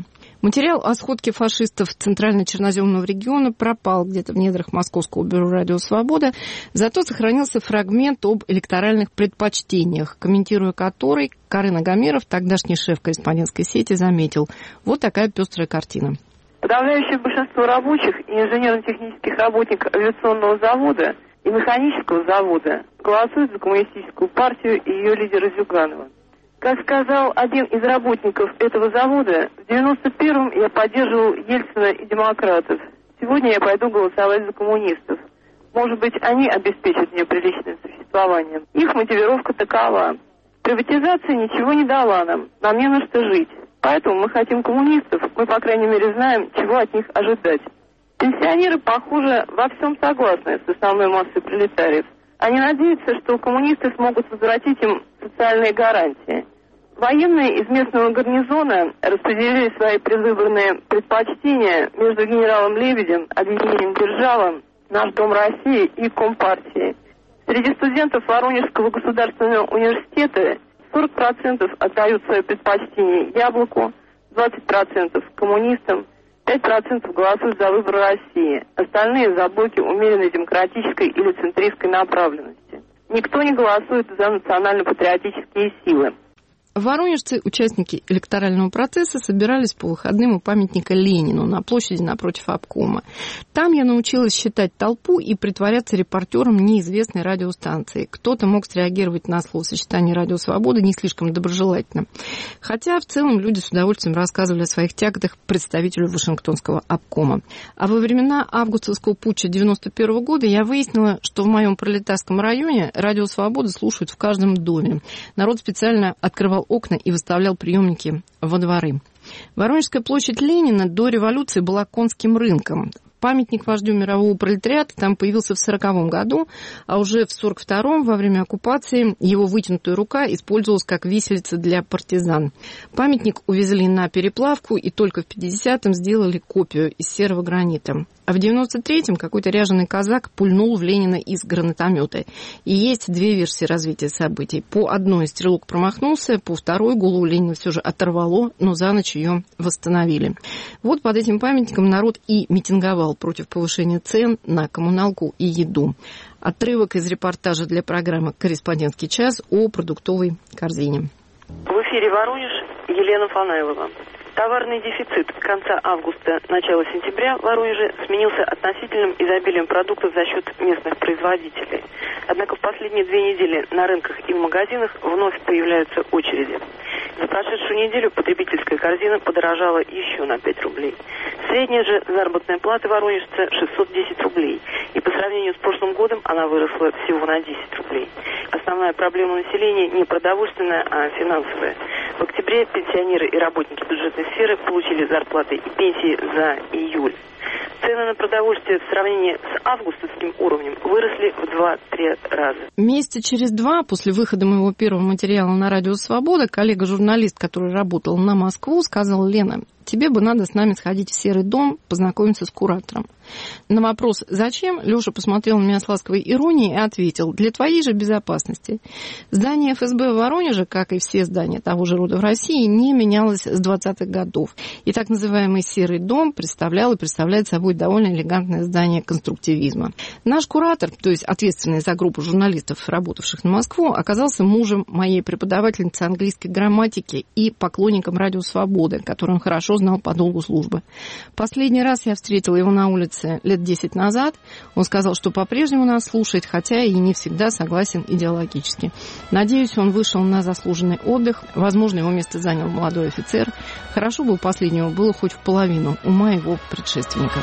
Материал о сходке фашистов Центрально-Черноземного региона пропал где-то в недрах Московского бюро «Радио Свобода», зато сохранился фрагмент об электоральных предпочтениях, комментируя который, Карен Агамеров, тогдашний шеф корреспондентской сети, заметил: вот такая пестрая картина. Подавляющее большинство рабочих и инженерно-технических работников авиационного завода и механического завода голосуют за коммунистическую партию и ее лидера Зюганова. Как сказал один из работников этого завода, в девяносто первом я поддерживал Ельцина и демократов. Сегодня я пойду голосовать за коммунистов. Может быть, они обеспечат мне приличное существование. Их мотивировка такова: приватизация ничего не дала нам, нам не на что жить. Поэтому мы хотим коммунистов, мы, по крайней мере, знаем, чего от них ожидать. Пенсионеры, похоже, во всем согласны с основной массой пролетариев. Они надеются, что коммунисты смогут возвратить им социальные гарантии. Военные из местного гарнизона распределили свои предвыборные предпочтения между генералом Лебедем, объединением «Держава», «Наш Дом России» и Компартией. Среди студентов Воронежского государственного университета сорок процентов отдают свое предпочтение «Яблоку», двадцать процентов коммунистам, пять процентов голосуют за выбор России, остальные за блоки умеренной демократической или центристской направленности. Никто не голосует за национально-патриотические силы. Воронежцы, участники электорального процесса, собирались по выходным у памятника Ленину на площади напротив обкома. Там я научилась считать толпу и притворяться репортером неизвестной радиостанции. Кто-то мог среагировать на словосочетание «Радио Свобода» не слишком доброжелательно. Хотя в целом люди с удовольствием рассказывали о своих тяготах представителю Вашингтонского обкома. А во времена августовского путча девяносто первого года я выяснила, что в моем пролетарском районе «Радио Свобода» слушают в каждом доме. Народ специально открывал окна и выставлял приемники во дворы. Воронежская площадь Ленина до революции была конским рынком. Памятник вождю мирового пролетариата там появился в сороковом году, а уже в сорок втором, во время оккупации, его вытянутая рука использовалась как виселица для партизан. Памятник увезли на переплавку и только в пятидесятом сделали копию из серого гранита. А в девяносто третьем какой-то ряженый казак пульнул в Ленина из гранатомета. И есть две версии развития событий. По одной стрелок промахнулся, по второй голову Ленина все же оторвало, но за ночь ее восстановили. Вот под этим памятником народ и митинговал против повышения цен на коммуналку и еду. Отрывок из репортажа для программы «Корреспондентский час» о продуктовой корзине. В эфире Воронеж, Елена Фанаилова. Товарный дефицит конца августа, начала сентября в Воронеже сменился относительным изобилием продуктов за счет местных производителей. Однако в последние две недели на рынках и в магазинах вновь появляются очереди. За прошедшую неделю потребительская корзина подорожала еще на пять рублей. Средняя же заработная плата воронежца шестьсот десять рублей. И по сравнению с прошлым годом она выросла всего на десять рублей. Основная проблема населения не продовольственная, а финансовая. В октябре пенсионеры и работники бюджетной сферы получили зарплаты и пенсии за июль. Цены на продовольствие в сравнении с августовским уровнем выросли в два-три раза. Месяца через два после выхода моего первого материала на «Радио Свобода» коллега-журналист, который работал на Москву, сказал: «Лена, тебе бы надо с нами сходить в Серый дом, познакомиться с куратором». На вопрос «Зачем?» Леша посмотрел на меня с ласковой иронией и ответил: «Для твоей же безопасности». Здание эф эс бэ в Воронеже, как и все здания того же рода в России, не менялось с двадцатых годов. И так называемый Серый дом представлял и представляет собой довольно элегантное здание конструктивизма. Наш куратор, то есть ответственный за группу журналистов, работавших на Москву, оказался мужем моей преподавательницы английской грамматики и поклонником «Радио Свободы», который он хорошо знал по долгу службы. Последний раз я встретила его на улице лет десять назад. Он сказал, что по-прежнему нас слушает, хотя и не всегда согласен идеологически. Надеюсь, он вышел на заслуженный отдых. Возможно, его место занял молодой офицер. Хорошо бы у последнего было хоть в половину ума его предшественника.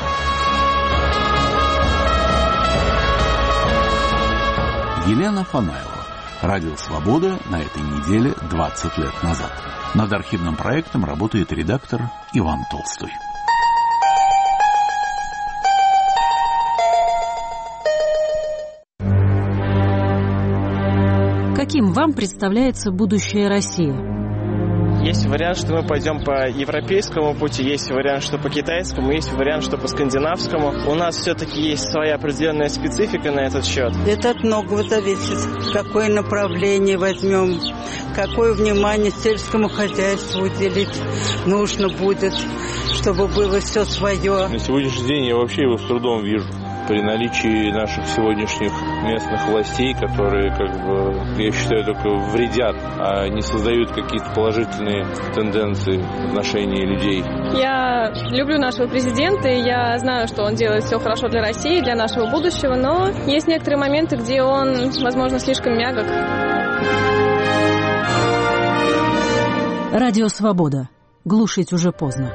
Елена Фанаилова. «Радио Свобода» на этой неделе двадцать лет назад. Над архивным проектом работает редактор Иван Толстой. Каким вам представляется будущее России? Есть вариант, что мы пойдем по европейскому пути, есть вариант, что по китайскому, есть вариант, что по скандинавскому. У нас все-таки есть своя определенная специфика на этот счет. Это от многого зависит. Какое направление возьмем, какое внимание сельскому хозяйству уделить нужно будет, чтобы было все свое. На сегодняшний день я вообще его с трудом вижу. При наличии наших сегодняшних местных властей, которые, как бы, я считаю, только вредят, а не создают какие-то положительные тенденции в отношении людей. Я люблю нашего президента, и я знаю, что он делает все хорошо для России, для нашего будущего, но есть некоторые моменты, где он, возможно, слишком мягок. Радио «Свобода». Глушить уже поздно.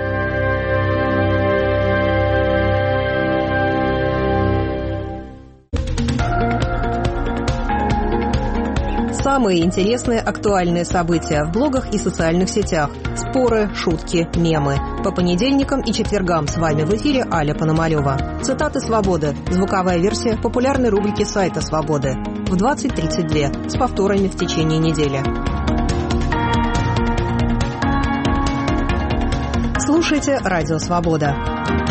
Самые интересные актуальные события в блогах и социальных сетях. Споры, шутки, мемы. По понедельникам и четвергам с вами в эфире Аля Пономарёва. Цитаты «Свободы». Звуковая версия популярной рубрики сайта «Свободы». В двадцать тридцать два с повторами в течение недели. Слушайте «Радио Свобода».